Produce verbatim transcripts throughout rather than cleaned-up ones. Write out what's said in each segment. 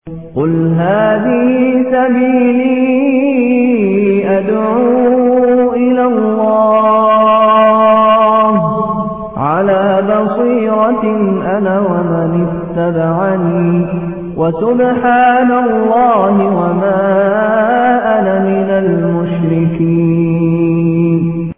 قل هذه سبيلي أدعو إلى الله على بصيرة أنا ومن اتبعني وسبحان الله وما أنا من المشركين.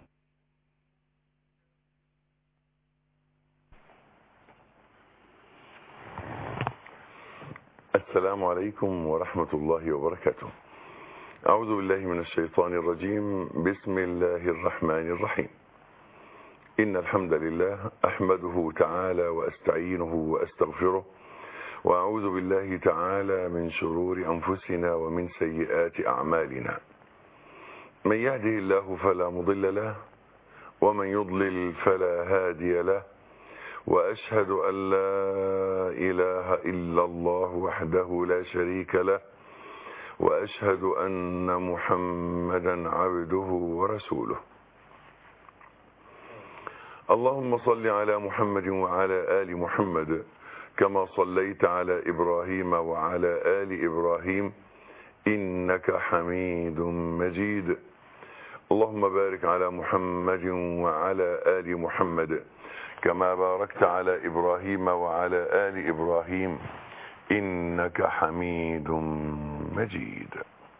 السلام عليكم ورحمة الله وبركاته. أعوذ بالله من الشيطان الرجيم. بسم الله الرحمن الرحيم. إن الحمد لله أحمده تعالى وأستعينه وأستغفره، وأعوذ بالله تعالى من شرور أنفسنا ومن سيئات أعمالنا. من يهده الله فلا مضل له، ومن يضلل فلا هادي له، وأشهد أن لا إله إلا الله وحده لا شريك له، وأشهد أن محمدا عبده ورسوله. اللهم صل على محمد وعلى آل محمد كما صليت على إبراهيم وعلى آل إبراهيم إنك حميد مجيد. اللهم بارك على محمد وعلى آل محمد كما باركت على إبراهيم وعلى آل إبراهيم إنك حميد مجيد.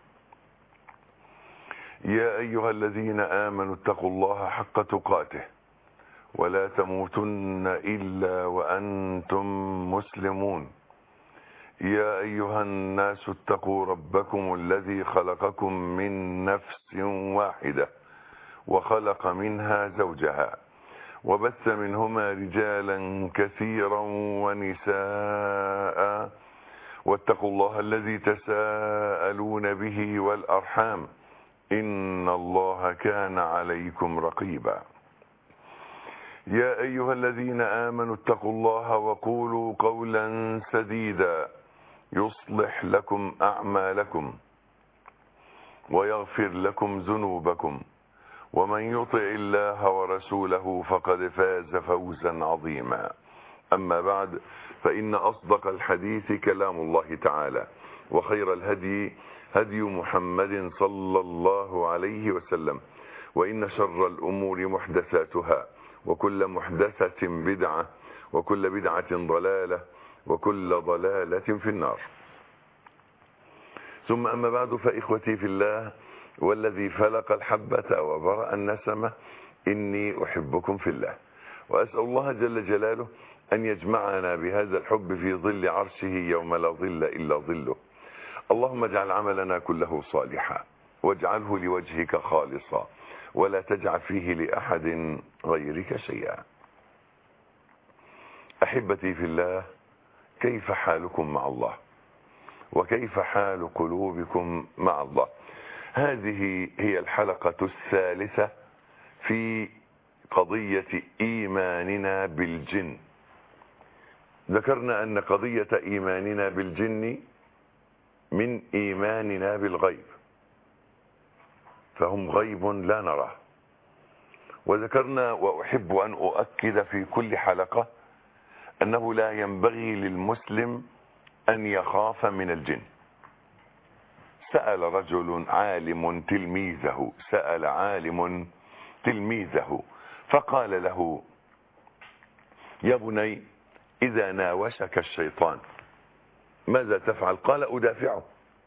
يا أيها الذين آمنوا اتقوا الله حق تقاته ولا تموتن إلا وأنتم مسلمون. يا أيها الناس اتقوا ربكم الذي خلقكم من نفس واحدة وخلق منها زوجها وبث منهما رجالا كثيرا ونساء، واتقوا الله الذي تساءلون به والأرحام إن الله كان عليكم رقيبا. يا أيها الذين آمنوا اتقوا الله وقولوا قولا سديدا يصلح لكم أعمالكم ويغفر لكم ذنوبكم، ومن يطع الله ورسوله فقد فاز فوزا عظيما. أما بعد، فإن أصدق الحديث كلام الله تعالى، وخير الهدي هدي محمد صلى الله عليه وسلم، وإن شر الأمور محدثاتها، وكل محدثة بدعة، وكل بدعة ضلالة، وكل ضلالة في النار. ثم أما بعد، فإخوتي في الله والذي فلق الحبة وبرأ النسمة، إني أحبكم في الله، وأسأل الله جل جلاله أن يجمعنا بهذا الحب في ظل عرشه يوم لا ظل إلا ظله. اللهم اجعل عملنا كله صالحا، واجعله لوجهك خالصا، ولا تجعل فيه لأحد غيرك شيئا. أحبتي في الله، كيف حالكم مع الله؟ وكيف حال قلوبكم مع الله؟ هذه هي الحلقة الثالثة في قضية إيماننا بالجن. ذكرنا أن قضية إيماننا بالجن من إيماننا بالغيب، فهم غيب لا نراه. وذكرنا، وأحب أن أؤكد في كل حلقة، أنه لا ينبغي للمسلم أن يخاف من الجن. سأل رجل عالم تلميذه سأل عالم تلميذه فقال له: يا بني، إذا ناوشك الشيطان ماذا تفعل؟ قال: أدافعه.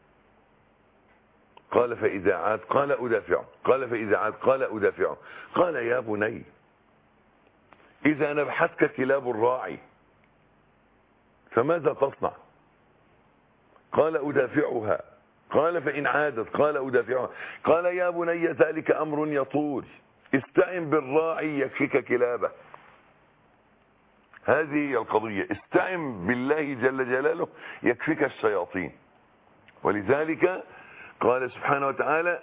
قال: فإذا عاد؟ قال: أدافعه. قال: فإذا عاد؟ قال: أدافعه. قال: يا بني، إذا نبحتك كلاب الراعي فماذا تصنع؟ قال: أدافعها. قال: فإن عادت؟ قال: أدافعها. قال: يا بني، ذلك أمر يطول، استعن بالراعي يكفيك كلابه. هذه هي القضية، استعن بالله جل جلاله يكفيك الشياطين. ولذلك قال سبحانه وتعالى: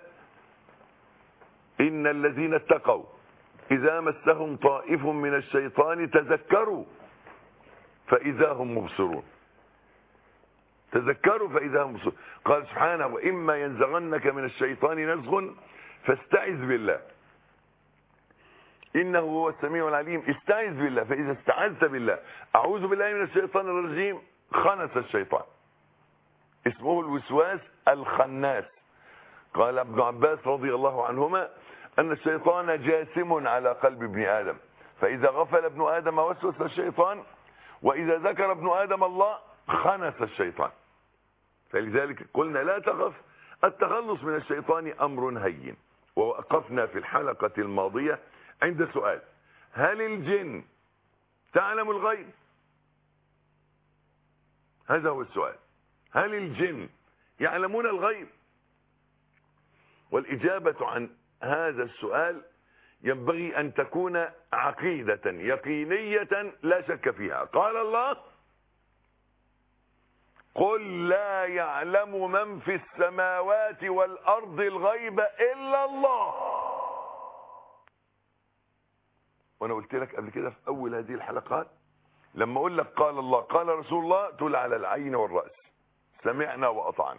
إن الذين اتقوا إذا مسهم طائف من الشيطان تذكروا فإذا هم مبصرون. تذكروا فإذا هم مبصرون. قال سبحانه: وإما ينزغنك من الشيطان نزغ فاستعذ بالله إنه هو السميع العليم. استعذ بالله، فإذا استعذت بالله، أعوذ بالله من الشيطان الرجيم، خنس الشيطان. اسمه الوسواس الخناس. قال ابن عباس رضي الله عنهما أن الشيطان جاسم على قلب ابن آدم، فإذا غفل ابن آدم وسوس الشيطان، وإذا ذكر ابن آدم الله خنس الشيطان. فلذلك قلنا لا تخف، التخلص من الشيطان أمر هين. ووقفنا في الحلقة الماضية عند سؤال: هل الجن تعلم الغيب؟ هذا هو السؤال، هل الجن يعلمون الغيب؟ والإجابة عن هذا السؤال ينبغي أن تكون عقيدة يقينية لا شك فيها. قال الله: قل لا يعلم من في السماوات والأرض الغيب إلا الله. وأنا قلت لك قبل كده في أول هذه الحلقات، لما أقول لك قال الله قال رسول الله تقول على العين والرأس، سمعنا وأطعنا.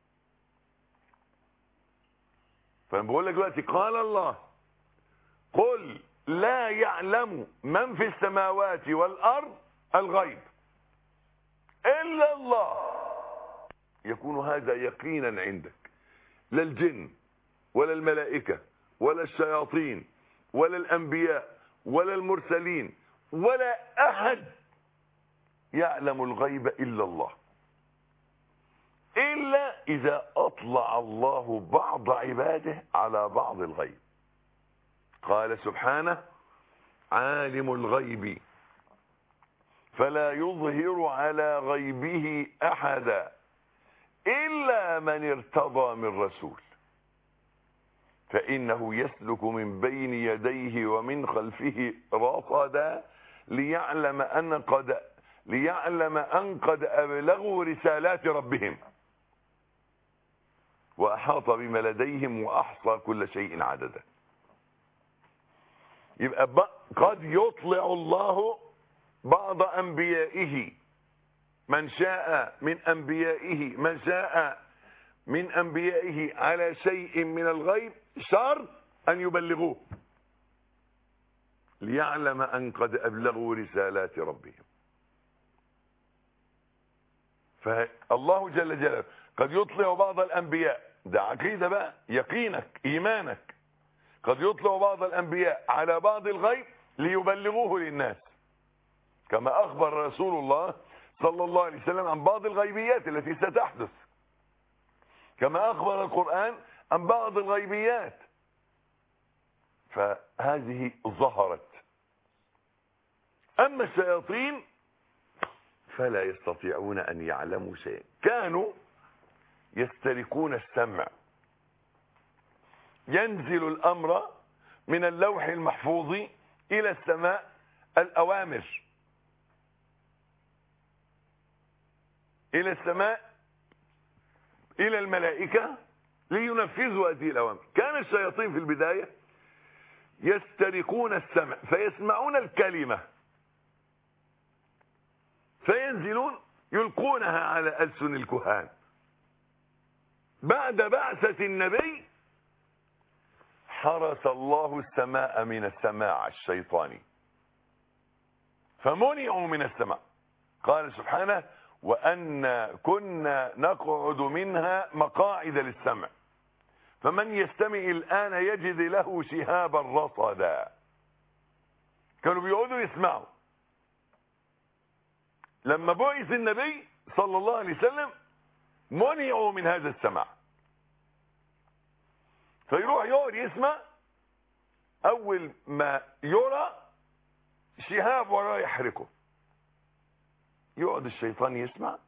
فأنا بقول لك دلوقتي قال الله: قل لا يعلم من في السماوات والأرض الغيب إلا الله. يكون هذا يقينا عندك. لا الجن ولا الملائكة ولا الشياطين ولا الأنبياء ولا المرسلين ولا أحد يعلم الغيب إلا الله، إلا إذا أطلع الله بعض عباده على بعض الغيب. قال سبحانه: عالم الغيب فلا يظهر على غيبه أحدا إلا من ارتضى من رسول فإنه يسلك من بين يديه ومن خلفه رصدا ليعلم أن قد ليعلم أن قد أبلغوا رسالات ربهم وأحاط بما لديهم وأحصى كل شيء عددا. يبقى قد يطلع الله بعض أنبيائه، من شاء من أنبيائه من شاء من أنبيائه على شيء من الغيب شرط أن يبلغوه ليعلم أن قد أبلغوا رسالات ربهم. فالله جل جلاله قد يطلع بعض الأنبياء، ده عقيدة بقى، يقينك إيمانك، قد يطلع بعض الأنبياء على بعض الغيب ليبلغوه للناس، كما أخبر رسول الله صلى الله عليه وسلم عن بعض الغيبيات التي ستحدث، كما أخبر القرآن عن بعض الغيبيات. فهذه ظهرت. أما الشياطين فلا يستطيعون أن يعلموا شيئا. كانوا يستركون السمع، ينزل الأمر من اللوح المحفوظ إلى السماء، الأوامر إلى السماء إلى الملائكة لينفذوا هذه الأوامر. كان الشياطين في البداية يستركون السمع فيسمعون الكلمة فينزلون يلقونها على ألسن الكهان. بعد بعثة النبي حرس الله السماء من السماع الشيطاني فمنعوا من السماع. قال سبحانه: وأن كنا نقعد منها مقاعد للسمع فمن يستمع الآن يجد له شهابا رصدا. كانوا بيقعدوا يسمعوا. لما بعث النبي صلى الله عليه وسلم منعوا من هذا السماع، فيروح يقعد يسمع، أول ما يرى شهاب وراه يحركه، يقعد الشيطان يسمع،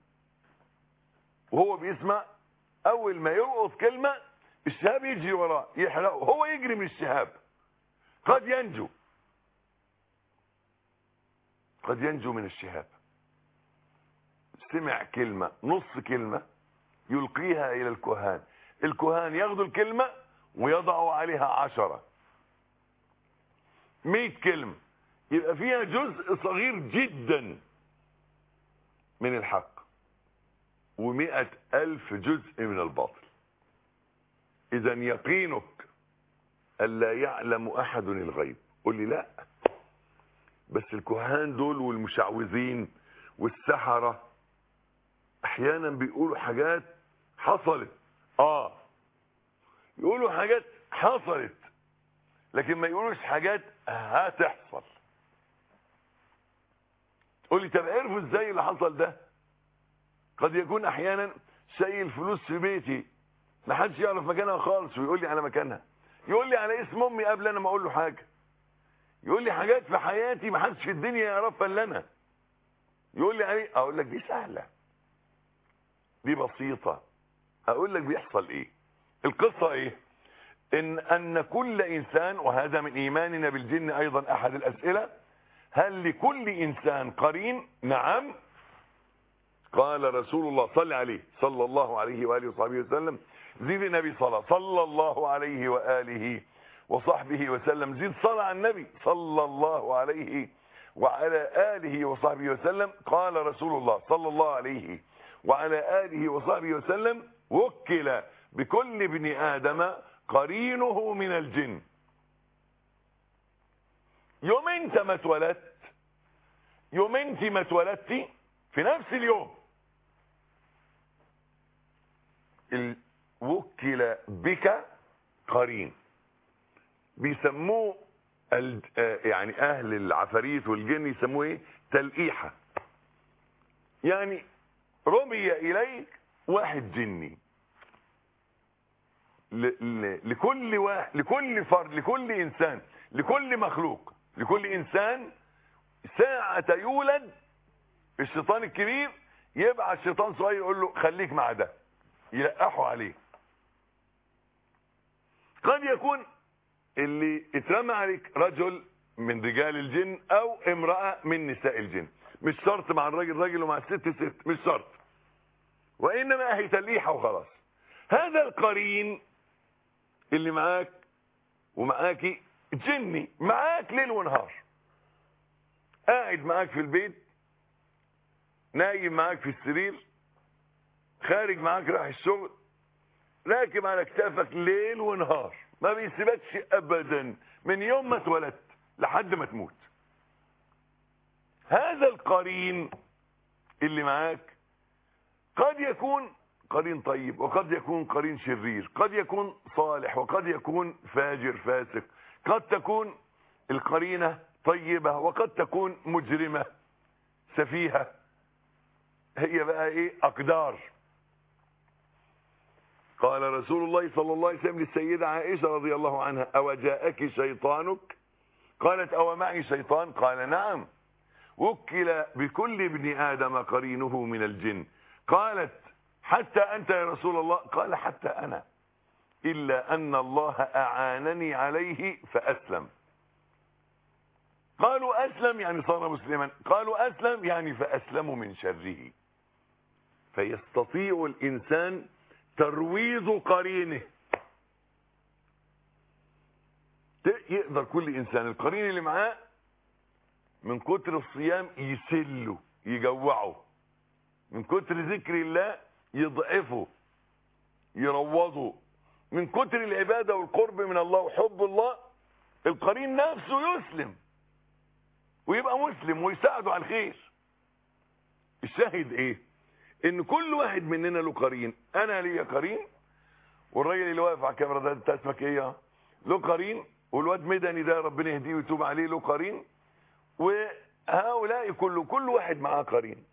وهو بيسمع أول ما يلقط كلمة الشهاب يجي وراه يحرقه، هو يجري من الشهاب. قد ينجو قد ينجو من الشهاب. سمع كلمة، نص كلمة، يلقيها إلى الكهان، الكهان ياخدوا الكلمة ويضعوا عليها عشرة مئة كلمة، يبقى فيها جزء صغير جدا من الحق ومئة ألف جزء من الباطل. إذا يقينك ألا يعلم أحد الغيب. قل لي لا، بس الكهان دول والمشعوذين والسحرة احيانا بيقولوا حاجات حصلت، اه يقولوا حاجات حصلت لكن ما يقولوش حاجات هتحصل. تقول لي طب عرفوا ازاي اللي حصل ده؟ قد يكون احيانا شايل فلوس في بيتي ما حدش يعرف مكانها خالص ويقول لي على مكانها، يقول لي على اسم امي قبل انا ما اقول له حاجه، يقول لي حاجات في حياتي ما حدش في الدنيا يعرفها الا انا، يقول لي عليه. اقول لك دي سهله، دي بسيطه. اقول لك بيحصل ايه. القصه ايه؟ ان ان كل انسان، وهذا من ايماننا بالجن ايضا احد الاسئله، هل لكل انسان قرين؟ نعم. قال رسول الله صلى عليه صلى الله عليه واله وصحبه وسلم، زيد النبي صلى صلى الله عليه واله وصحبه وسلم، زيد صلى على النبي صلى الله عليه وعلى اله وصحبه وسلم. قال رسول الله صلى الله عليه وعلى اله وصحبه وسلم، وكل بكل ابن ادم قرينه من الجن. يوم انت ما اتولدت، يوم انت ما اتولدتي، في نفس اليوم وكل بك قرين. بيسموه يعني اهل العفاريت والجن يسموه ايه؟ تلقيحه. يعني رمي اليك واحد جني، لكل واحد، لكل فرد، لكل انسان، لكل مخلوق، لكل انسان ساعة يولد الشيطان الكبير يبعت شيطان صغير يقول له خليك مع ده، يلقحوا عليه. قد يكون اللي اترمى عليك رجل من رجال الجن او امرأة من نساء الجن، مش شرط مع الراجل راجل ومع الست ست، مش شرط، وانما هي تلقيحة وخلاص. هذا القرين اللي معاك ومعاكي جني، معاك ليل ونهار، قاعد معاك في البيت، نايم معاك في السرير، خارج معاك رايح الشغل، راكب على كتافك ليل ونهار، ما بيسيبكش ابدا من يوم ما اتولدت لحد ما تموت. هذا القرين اللي معاك قد يكون قرين طيب، وقد يكون قرين شرير، قد يكون صالح، وقد يكون فاجر فاسق، قد تكون القرينة طيبة، وقد تكون مجرمة سفيهة. هي بقى ايه؟ اقدار. قال رسول الله صلى الله عليه وسلم للسيدة عائشة رضي الله عنها: أو جاءك شيطانك؟ قالت: أو معي شيطان؟ قال: نعم. وكل بكل ابن آدم قرينه من الجن. قالت: حتى أنت يا رسول الله؟ قال: حتى أنا، إلا أن الله أعانني عليه فأسلم. قالوا: أسلم يعني صار مسلما؟ قالوا: أسلم يعني فأسلم من شره. فيستطيع الإنسان ترويض قرينه. يقدر كل إنسان القرين اللي معاه من كتر الصيام يسله يجوعه، من كتر ذكر الله يضعفه يروضه، من كتر العبادة والقرب من الله وحب الله القرين نفسه يسلم ويبقى مسلم ويساعده على الخير. الشاهد ايه؟ ان كل واحد مننا له قرين. انا ليا قرين، والراجل اللي واقف على الكاميرا ده انت اسمك ايه؟ له قرين، والواد مدني ده ربنا يهديه ويتوب عليه له قرين، وهؤلاء كله كل واحد معاه قرين.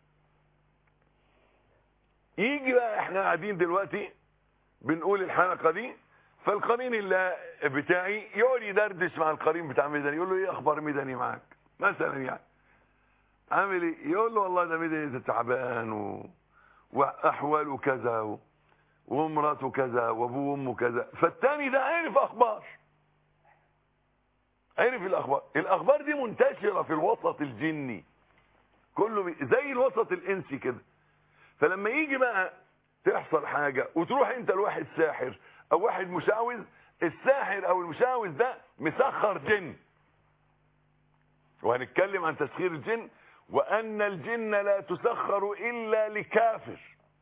يجي بقى احنا قاعدين دلوقتي بنقول الحلقه دي، فالقرين اللي بتاعي يقعد يدردش مع القرين بتاع مدني، يقول له: ايه اخبار مدني معاك مثلا؟ يعني عامل ايه؟ يقول له: والله ده مدني ده تعبان و... واحواله كذا و... ومراته كذا وابوه وامه كذا. فالتاني ده عارف اخبار، عارف الاخبار. الاخبار دي منتشره في الوسط الجني كله، بي... زي الوسط الانسي كده. فلما يجي بقى تحصل حاجه وتروح انت لواحد ساحر او واحد مشعوذ، الساحر او المشعوذ ده مسخر جن. وهنتكلم عن تسخير الجن، وان الجن لا تسخر الا لكافر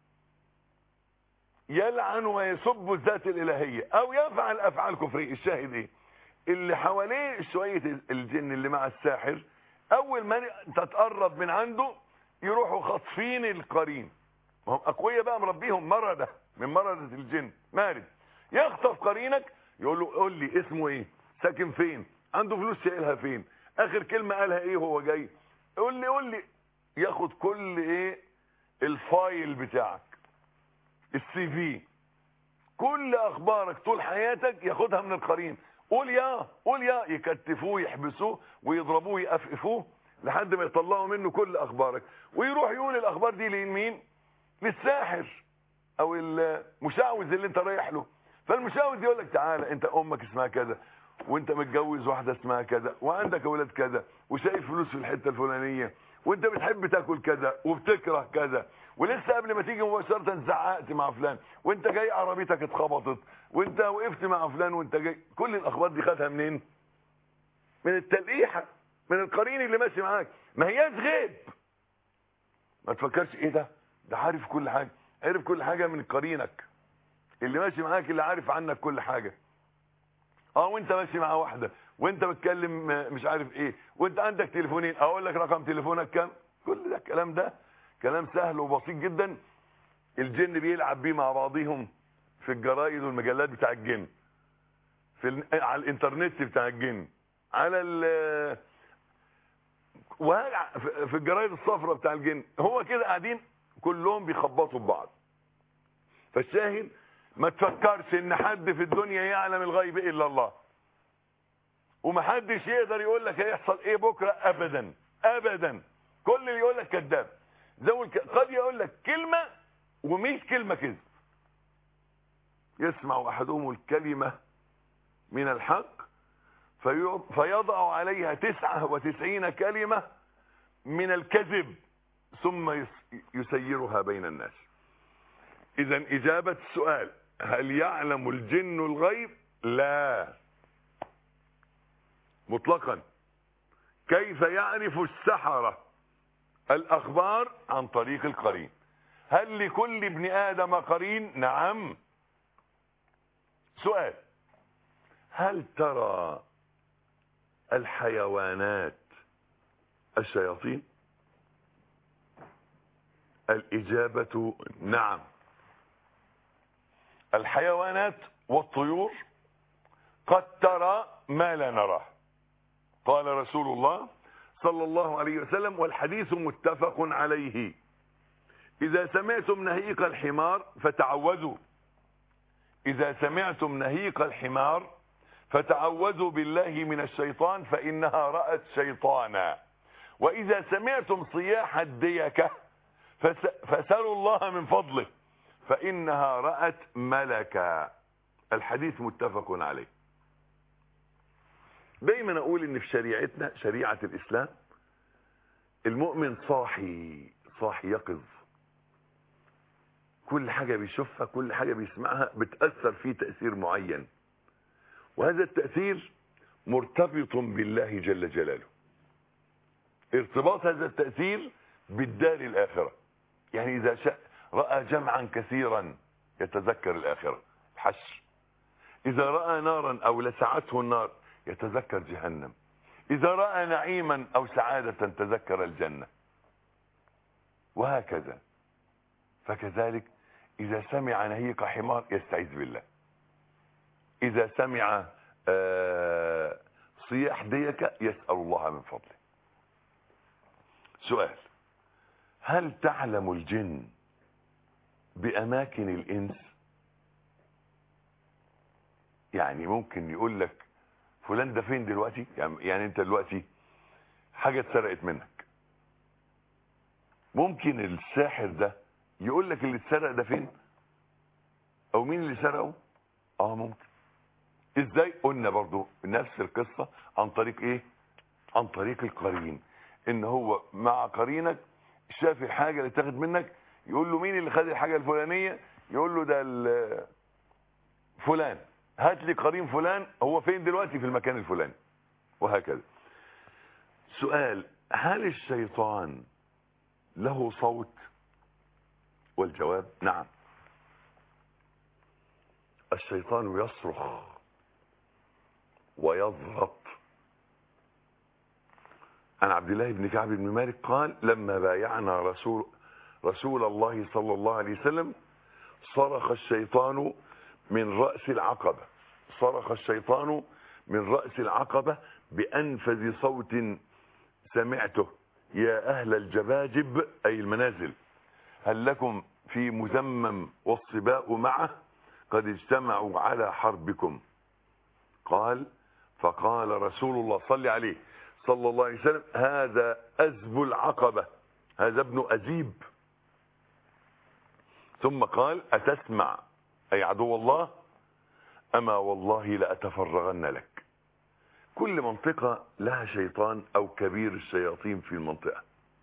يلعن ويسب الذات الالهيه او يفعل افعال كفريه. الشاهد ايه؟ اللي حواليه شويه الجن اللي مع الساحر، اول ما تتقرب من عنده يروحوا خاطفين القرين هم اقوياء بقى مربيهم مرده من مرده الجن، مارد. يخطف قرينك يقول له قول لي اسمه ايه، ساكن فين، عنده فلوس شايلها فين، اخر كلمه قالها ايه وهو جاي، قول لي قول لي. ياخد كل ايه الفايل بتاعك، السي في، كل اخبارك طول حياتك ياخدها من القرين. قول يا قول يا يكتفوه يحبسوه ويضربوه يقفقفوه لحد ما يطلعوا منه كل اخبارك، ويروح يقول الاخبار دي لمين؟ للساحر او المشعوذ اللي انت رايح له. فالمشعوذ يقول لك تعالى انت امك اسمها كذا، وانت متجوز واحده اسمها كذا، وعندك اولاد كذا، وشايف فلوس في الحته الفلانيه، وانت بتحب تاكل كذا وبتكره كذا، ولسه قبل ما تيجي مباشره زعقت مع فلان، وانت جاي عربيتك اتخبطت، وانت وقفت مع فلان وانت جاي. كل الاخبار دي خدها منين؟ من التلقيحه، من القرين اللي ماشي معاك. ما هياش غيب، ما تفكرش ايه ده ده عارف كل حاجه. عارف كل حاجه من قرينك اللي ماشي معاك، اللي عارف عنك كل حاجه. اه وانت ماشي مع واحده وانت بتكلم مش عارف ايه، وانت عندك تليفونين، اقول لك رقم تليفونك كام. كل ده الكلام ده كلام سهل وبسيط جدا. الجن بيلعب بيه مع بعضهم في الجرايد والمجلات بتاع الجن، في ال... على الانترنت بتاع الجن، على ال في الجرايد الصفراء بتاع الجن. هو كده قاعدين كلهم بيخبطوا ببعض. فالشاهد ما تفكرش ان حد في الدنيا يعلم الغيب الا الله، ومحدش يقدر يقول لك هيحصل ايه بكره ابدا ابدا. كل اللي يقول لك كذاب. زي قد يقول لك كلمه ومية كلمه كذب. يسمع احدهم الكلمه من الحق فيضع عليها تسعة وتسعين كلمه من الكذب ثم يسيرها بين الناس. اذا اجابه السؤال هل يعلم الجن الغيب؟ لا مطلقا. كيف يعرف السحرة الاخبار؟ عن طريق القرين. هل لكل ابن ادم قرين؟ نعم. سؤال: هل ترى الحيوانات الشياطين؟ الاجابة نعم. الحيوانات والطيور قد ترى ما لا نراه. قال رسول الله صلى الله عليه وسلم والحديث متفق عليه: إذا سمعتم نهيق الحمار فتعوذوا إذا سمعتم نهيق الحمار فتعوذوا بالله من الشيطان فإنها رأت شيطانا. وإذا سمعتم صياح الديكة فسألوا الله من فضله فإنها رأت ملكا. الحديث متفق عليه. دايما اقول ان في شريعتنا شريعة الاسلام المؤمن صاحي صاحي يقظ. كل حاجة بيشوفها كل حاجة بيسمعها بتأثر فيه تأثير معين، وهذا التأثير مرتبط بالله جل جلاله. ارتباط هذا التأثير بالدار الآخرة. يعني إذا شاء رأى جمعا كثيرا يتذكر الآخرة الحشر. إذا رأى نارا أو لسعته النار يتذكر جهنم. إذا رأى نعيما أو سعادة تذكر الجنة، وهكذا. فكذلك إذا سمع نهيق حمار يستعيذ بالله. إذا سمع صياح ديكة يسأل الله من فضله. سؤال: هل تعلم الجن بأماكن الإنس؟ يعني ممكن يقول لك فلان ده فين دلوقتي؟ يعني انت دلوقتي حاجة اتسرقت منك، ممكن الساحر ده يقول لك اللي اتسرق ده فين او مين اللي سرقه؟ اه ممكن. ازاي؟ قلنا برضو نفس القصة عن طريق ايه؟ عن طريق القرين. ان هو مع قرينك شاف الحاجة اللي اتاخد منك، يقول له مين اللي خد الحاجة الفلانية؟ يقول له ده فلان. هات لي قرين فلان، هو فين دلوقتي؟ في المكان الفلاني. وهكذا. سؤال: هل الشيطان له صوت؟ والجواب نعم. الشيطان يصرخ ويضغط. عن عبد الله بن كعب بن مالك قال: لما بايعنا رسول رسول الله صلى الله عليه وسلم صرخ الشيطان من رأس العقبة صرخ الشيطان من رأس العقبة بأنفذ صوت سمعته: يا أهل الجباجب، أي المنازل، هل لكم في مذمم والصباء معه قد اجتمعوا على حربكم. قال فقال رسول الله صلى عليه صلى الله عليه وسلم: هذا أزب العقبة، هذا ابن أزيب. ثم قال: أتسمع أي عدو الله؟ أما والله لأتفرغن لك. كل منطقة لها شيطان أو كبير الشياطين في المنطقة.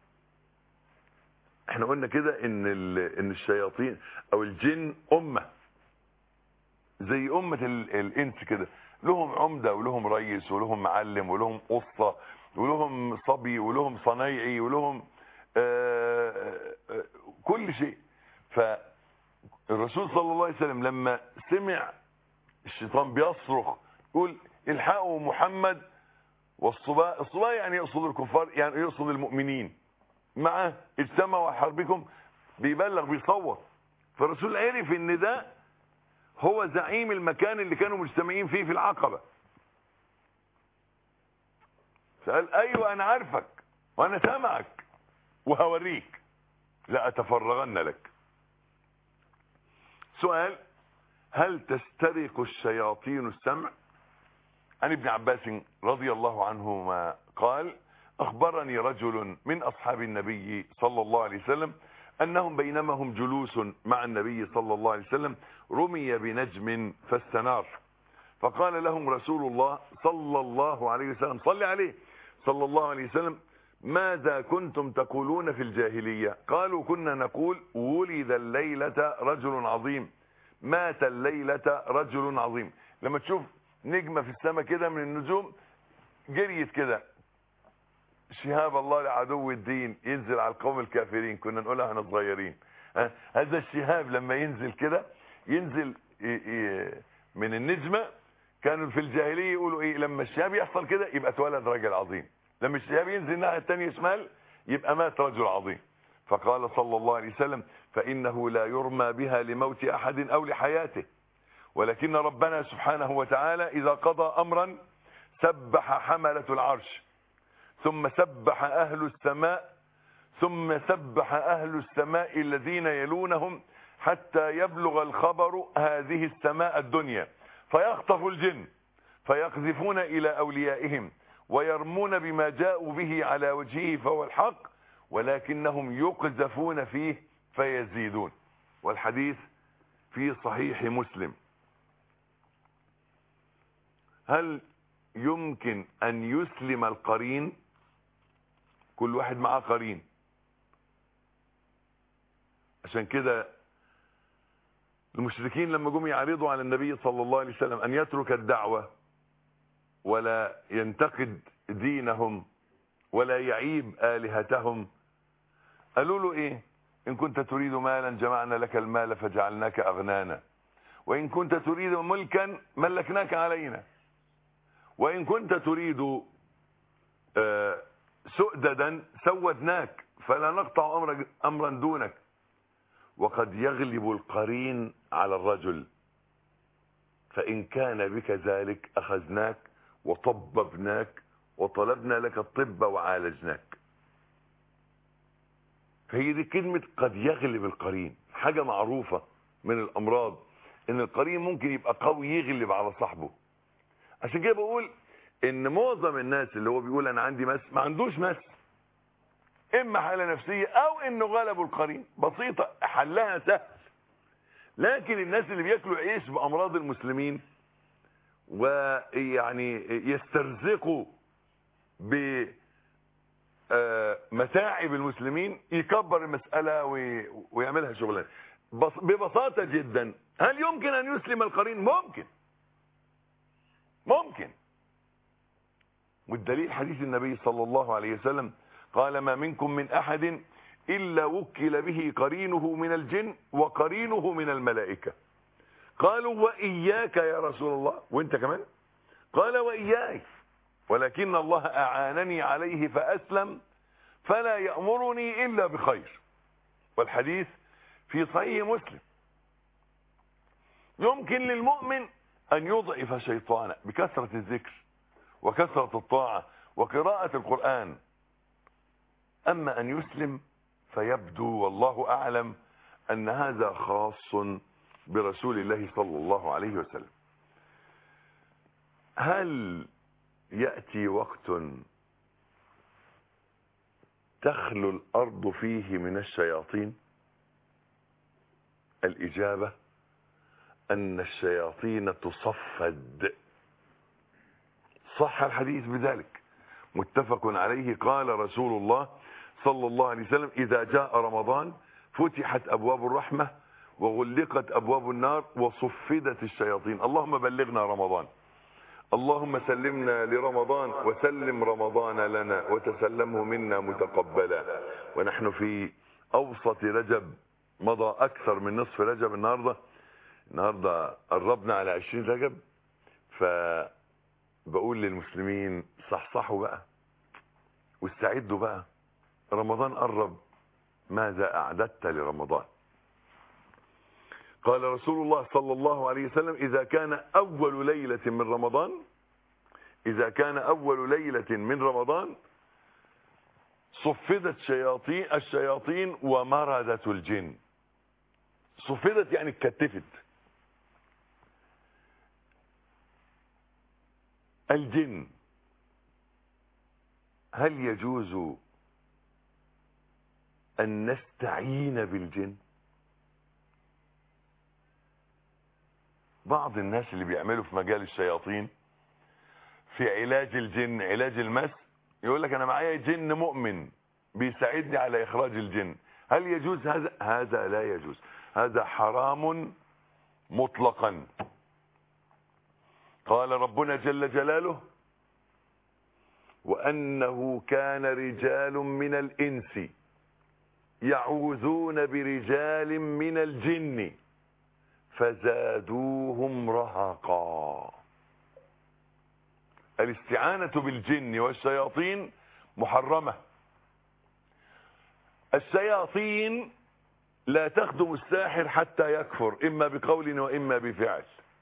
احنا قلنا كده ان ان الشياطين او الجن أمة زي أمة الإنس كده، لهم عمدة ولهم رئيس ولهم معلم ولهم قصة ولهم صبي ولهم صنايعي ولهم آآ آآ كل شيء. فالرسول صلى الله عليه وسلم لما سمع الشيطان بيصرخ يقول: الحقوا محمد، والصباء، الصباء يعني يقصد الكفار، يعني يقصد المؤمنين، معه اجتمعوا على حربكم، بيبلغ بيصوت. فالرسول عرف ان ده هو زعيم المكان اللي كانوا مجتمعين فيه في العقبة. فقال: ايوه انا عارفك وانا سامعك وهوريك، لا اتفرغن لك. سؤال: هل تسترق الشياطين السمع؟ عن ابن عباس رضي الله عنهما قال: اخبرني رجل من اصحاب النبي صلى الله عليه وسلم انهم بينما هم جلوس مع النبي صلى الله عليه وسلم رمي بنجم فاستنار، فقال لهم رسول الله صلى الله عليه وسلم صلى عليه صلى الله عليه وسلم: ماذا كنتم تقولون في الجاهلية؟ قالوا: كنا نقول ولد الليلة رجل عظيم، مات الليلة رجل عظيم. لما تشوف نجمة في السماء كده من النجوم جريت كده، شهاب الله لعدو الدين ينزل على القوم الكافرين، كنا نقولها احنا صغيرين. هذا الشهاب لما ينزل كده ينزل من النجمة. كانوا في الجاهلية يقولوا ايه؟ لما الشهاب يحصل كده يبقى اتولد رجل عظيم، لما الشهاب ينزل الناحية التانية شمال يبقى مات رجل عظيم. فقال صلى الله عليه وسلم: فإنه لا يرمى بها لموت أحد أو لحياته، ولكن ربنا سبحانه وتعالى إذا قضى أمرا سبح حملة العرش، ثم سبح أهل السماء، ثم سبح أهل السماء الذين يلونهم، حتى يبلغ الخبر هذه السماء الدنيا، فيخطف الجن فيقذفون إلى أوليائهم ويرمون بما جاءوا به على وجهه فهو الحق، ولكنهم يقذفون فيه فيزيدون. والحديث في صحيح مسلم. هل يمكن أن يسلم القرين؟ كل واحد معاه قرين. عشان كده المشركين لما جم يعرضوا على النبي صلى الله عليه وسلم أن يترك الدعوة ولا ينتقد دينهم ولا يعيب آلهتهم، قالوا له ايه؟ ان كنت تريد مالا جمعنا لك المال فجعلناك اغنانا، وان كنت تريد ملكا ملكناك علينا، وان كنت تريد آه سؤددا سودناك فلا نقطع أمر امرا دونك. وقد يغلب القرين على الرجل، فان كان بك ذلك اخذناك وطببناك وطلبنا لك الطب وعالجناك. فهي دي كلمة قد يغلب القرين، حاجة معروفة من الأمراض إن القرين ممكن يبقى قوي يغلب على صاحبه. عشان كده بقول إن معظم الناس اللي هو بيقول أنا عندي مس ما عندوش مس، إما حالة نفسية أو إنه غلبوا القرين، بسيطة حلها سهل. لكن الناس اللي بياكلوا عيش بأمراض المسلمين ويعني يسترزقوا ب متاعب المسلمين يكبر المسألة ويعملها شغلانه ببساطة جدا. هل يمكن أن يسلم القرين؟ ممكن ممكن والدليل حديث النبي صلى الله عليه وسلم قال: ما منكم من أحد إلا وكل به قرينه من الجن وقرينه من الملائكة. قالوا: وإياك يا رسول الله؟ وانت كمان؟ قال: وإياك، ولكن الله أعانني عليه فأسلم، فلا يأمرني إلا بخير. والحديث في صحيح مسلم. يمكن للمؤمن أن يضعف شيطانه بكثرة الذكر وكثرة الطاعة وقراءة القرآن، أما أن يسلم فيبدو والله أعلم أن هذا خاص برسول الله صلى الله عليه وسلم. هل يأتي وقت تخلو الأرض فيه من الشياطين؟ الإجابة أن الشياطين تصفد. صح الحديث بذلك، متفق عليه. قال رسول الله صلى الله عليه وسلم: إذا جاء رمضان فتحت أبواب الرحمة وغلقت أبواب النار وصفدت الشياطين. اللهم بلغنا رمضان، اللهم سلمنا لرمضان وسلم رمضان لنا وتسلمه منا متقبلا. ونحن في أوسط رجب، مضى أكثر من نصف رجب. النهاردة النهاردة قربنا على عشرين رجب. فبقول للمسلمين صحصحوا بقى واستعدوا بقى، رمضان قرب. ماذا أعددت لرمضان؟ قال رسول الله صلى الله عليه وسلم: إذا كان أول ليلة من رمضان إذا كان أول ليلة من رمضان صفدت شياطين الشياطين ومردت الجن. صفدت يعني اتكتفت. الجن، هل يجوز أن نستعين بالجن؟ بعض الناس اللي بيعملوا في مجال الشياطين في علاج الجن، علاج المس، يقول لك أنا معايا جن مؤمن بيساعدني على إخراج الجن. هل يجوز هذا؟ هذا لا يجوز، هذا حرام مطلقا. قال ربنا جل جلاله: وأنه كان رجال من الإنس يعوذون برجال من الجن فزادوهم رهقا. الاستعانة بالجن والشياطين محرمة. الشياطين لا تخدم الساحر حتى يكفر، إما بقول وإما بفعل.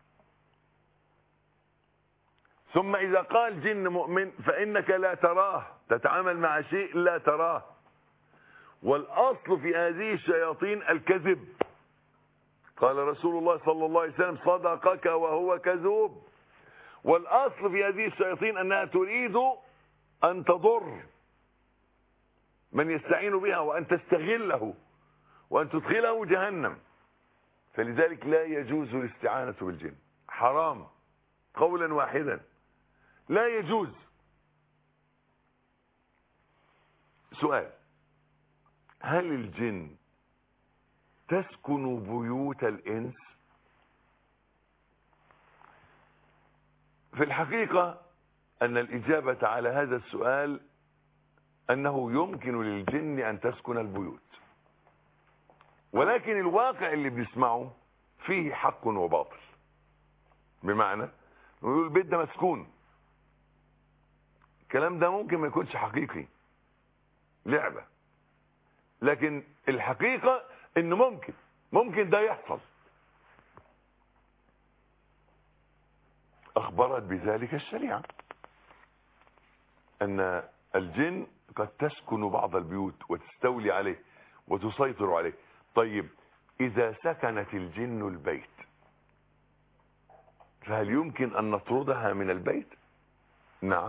ثم إذا قال جن مؤمن فإنك لا تراه، تتعامل مع شيء لا تراه. والأصل في هذه الشياطين الكذب. قال رسول الله صلى الله عليه وسلم: صدقك وهو كذوب. والأصل في هذه الشياطين أنها تريد أن تضر من يستعين بها وأن تستغله وأن تدخله جهنم. فلذلك لا يجوز الاستعانة بالجن، حرام قولا واحدا، لا يجوز. سؤال: هل الجن تسكن بيوت الإنس؟ في الحقيقة أن الإجابة على هذا السؤال أنه يمكن للجن أن تسكن البيوت، ولكن الواقع اللي بنسمعه فيه حق وباطل. بمعنى نقول البيت ده مسكون، الكلام ده ممكن ما يكونش حقيقي، لعبة. لكن الحقيقة انه ممكن ممكن ده يحصل. اخبرت بذلك الشريعة ان الجن قد تسكن بعض البيوت وتستولي عليه وتسيطر عليه. طيب اذا سكنت الجن البيت فهل يمكن ان نطردها من البيت؟ نعم.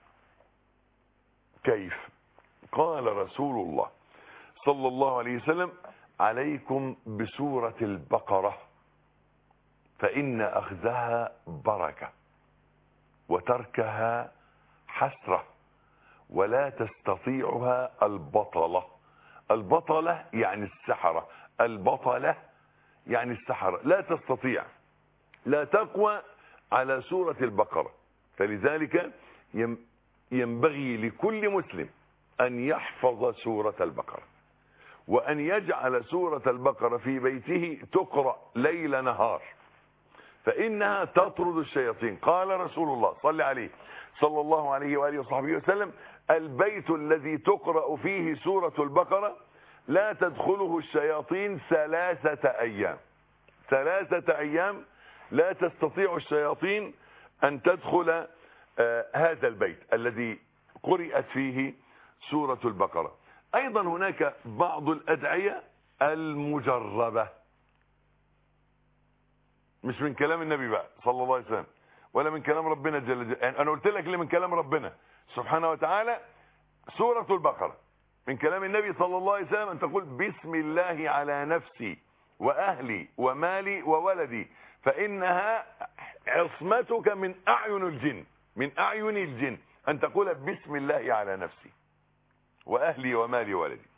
كيف؟ قال رسول الله صلى الله عليه وسلم: عليكم بسورة البقرة فإن أخذها بركة وتركها حسرة ولا تستطيعها البطلة. البطلة يعني السحرة، البطلة يعني السحرة، لا تستطيع، لا تقوى على سورة البقرة. فلذلك ينبغي لكل مسلم أن يحفظ سورة البقرة وأن يجعل سورة البقرة في بيته تقرأ ليل نهار، فإنها تطرد الشياطين. قال رسول الله صلى عليه صلى الله عليه وآله وصحبه وسلم: البيت الذي تقرأ فيه سورة البقرة لا تدخله الشياطين ثلاثة أيام. ثلاثة أيام لا تستطيع الشياطين أن تدخل آه هذا البيت الذي قرأت فيه سورة البقرة. أيضا هناك بعض الأدعية المجربة، مش من كلام النبي بقى صلى الله عليه وسلم ولا من كلام ربنا جل جلاله. يعني أنا قلت لك اللي من كلام ربنا سبحانه وتعالى سورة البقرة. من كلام النبي صلى الله عليه وسلم أن تقول بسم الله على نفسي وأهلي ومالي وولدي فإنها عصمتك من أعين الجن، من أعين الجن، أن تقول بسم الله على نفسي وأهلي ومالي وولدي.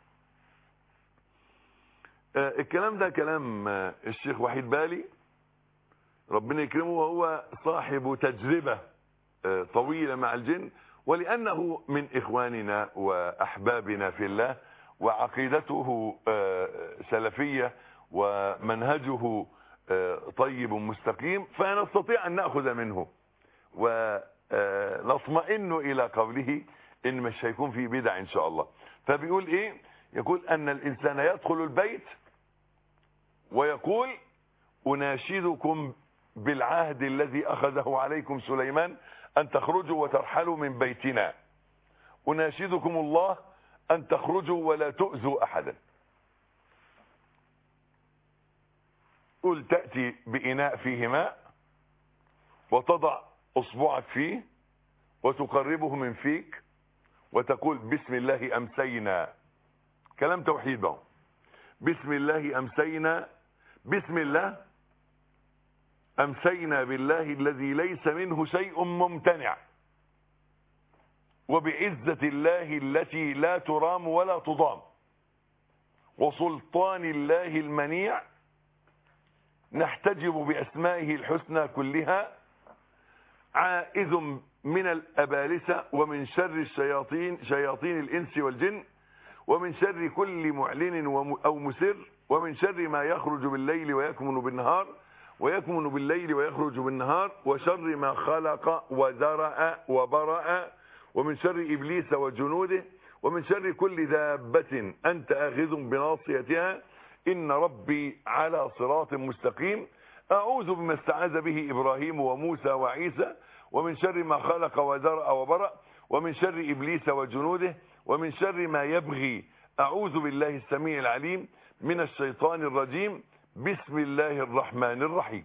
آه الكلام ده كلام آه الشيخ وحيد بالي ربنا يكرمه، وهو صاحب تجربة آه طويلة مع الجن، ولأنه من إخواننا وأحبابنا في الله وعقيدته آه سلفية ومنهجه آه طيب مستقيم، فنستطيع أن نأخذ منه ونطمئن إلى قوله إن مش هيكون فيه بدع إن شاء الله. فبيقول إيه؟ يقول أن الإنسان يدخل البيت ويقول أناشدكم بالعهد الذي أخذه عليكم سليمان أن تخرجوا وترحلوا من بيتنا، أناشدكم الله أن تخرجوا ولا تؤذوا أحدا. قل تأتي بإناء فيه ماء وتضع أصبعك فيه وتقربه من فيك وتقول بسم الله أمسينا، كلام توحيد بقى، بسم الله أمسينا، بسم الله أمسينا بالله الذي ليس منه شيء ممتنع، وبعزة الله التي لا ترام ولا تضام، وسلطان الله المنيع، نحتجب بأسمائه الحسنى كلها، عائذ من الأبالسة ومن شر الشياطين شياطين الإنس والجن، ومن شر كل معلن أو مسر، ومن شر ما يخرج بالليل ويكمن بالنهار ويكمن بالليل ويخرج بالنهار، وشر ما خلق وذرأ وبرأ، ومن شر إبليس وجنوده، ومن شر كل دابة أنت آخذ بناصيتها، إن ربي على صراط مستقيم، أعوذ بما استعاذ به إبراهيم وموسى وعيسى، ومن شر ما خلق وذرأ وبرأ، ومن شر إبليس وجنوده، ومن شر ما يبغي، أعوذ بالله السميع العليم من الشيطان الرجيم، بسم الله الرحمن الرحيم.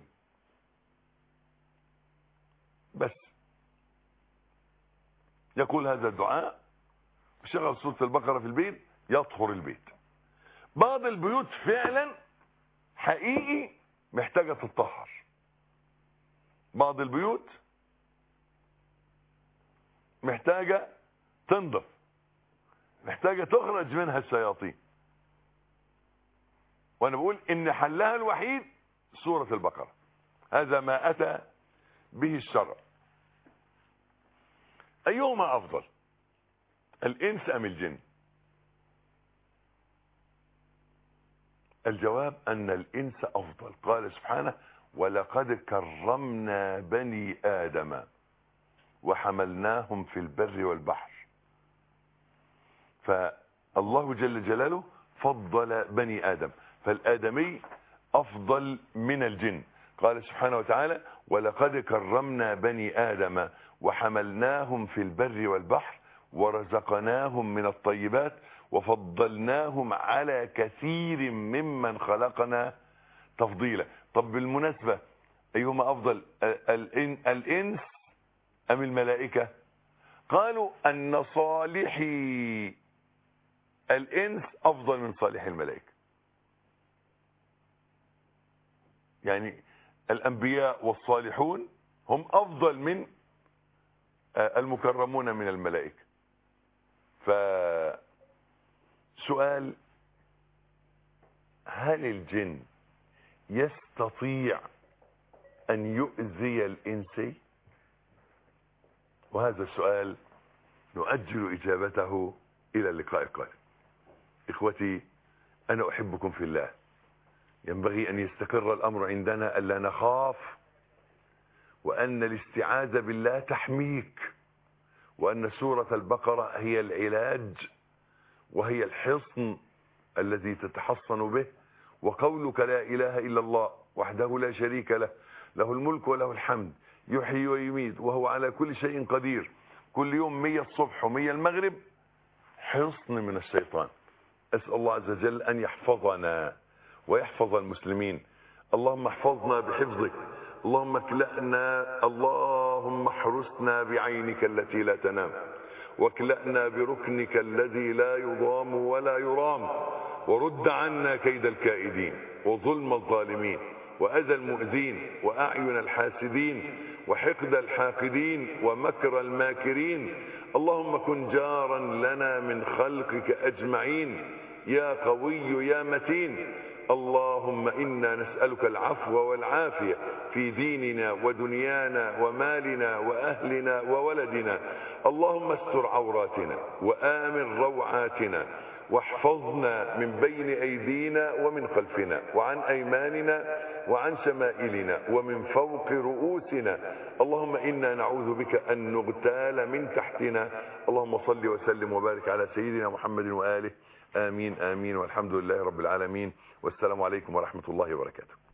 بس يقول هذا الدعاء وشغل سورة البقرة في البيت يطهر البيت. بعض البيوت فعلا حقيقي محتاجة تتطهر، بعض البيوت محتاجة تنضف، محتاجة تخرج منها الشياطين، وانا بقول ان حلها الوحيد سورة البقرة، هذا ما اتى به الشرع. ايهما افضل، الانس ام الجن؟ الجواب ان الانس افضل. قال سبحانه ولقد كرمنا بني ادم وحملناهم في البر والبحر. فالله جل جلاله فضل بني ادم، فالآدمي أفضل من الجن. قال سبحانه وتعالى ولقد كرمنا بني آدم وحملناهم في البر والبحر ورزقناهم من الطيبات وفضلناهم على كثير ممن خلقنا تفضيلا. طب بالمناسبة أيهما أفضل، الإنس أم الملائكة؟ قالوا أن صالحي الإنس أفضل من صالح الملائكة. يعني الأنبياء والصالحون هم أفضل من المكرمون من الملائكة. فسؤال، هل الجن يستطيع أن يؤذي الإنسي؟ وهذا السؤال نؤجل إجابته إلى اللقاء القادم. إخوتي أنا أحبكم في الله، ينبغي أن يستقر الأمر عندنا ألا نخاف، وأن الاستعاذة بالله تحميك، وأن سورة البقرة هي العلاج وهي الحصن الذي تتحصن به، وقولك لا إله إلا الله وحده لا شريك له، له الملك وله الحمد، يحيي ويميت وهو على كل شيء قدير، كل يوم مية الصبح ومية المغرب، حصن من الشيطان. أسأل الله عز وجل أن يحفظنا ويحفظ المسلمين. اللهم احفظنا بحفظك، اللهم اكلأنا، اللهم احرسنا بعينك التي لا تنام، واكلأنا بركنك الذي لا يضام ولا يرام، ورد عنا كيد الكائدين وظلم الظالمين وأذى المؤذين وأعين الحاسدين وحقد الحاقدين ومكر الماكرين. اللهم كن جارا لنا من خلقك أجمعين يا قوي يا متين. اللهم إنا نسألك العفو والعافية في ديننا ودنيانا ومالنا وأهلنا وولدنا. اللهم استر عوراتنا وآمن روعاتنا، واحفظنا من بين أيدينا ومن خلفنا وعن أيماننا وعن شمائلنا ومن فوق رؤوسنا. اللهم إنا نعوذ بك أن نغتال من تحتنا. اللهم صل وسلم وبارك على سيدنا محمد وآله. آمين آمين، والحمد لله رب العالمين، والسلام عليكم ورحمة الله وبركاته.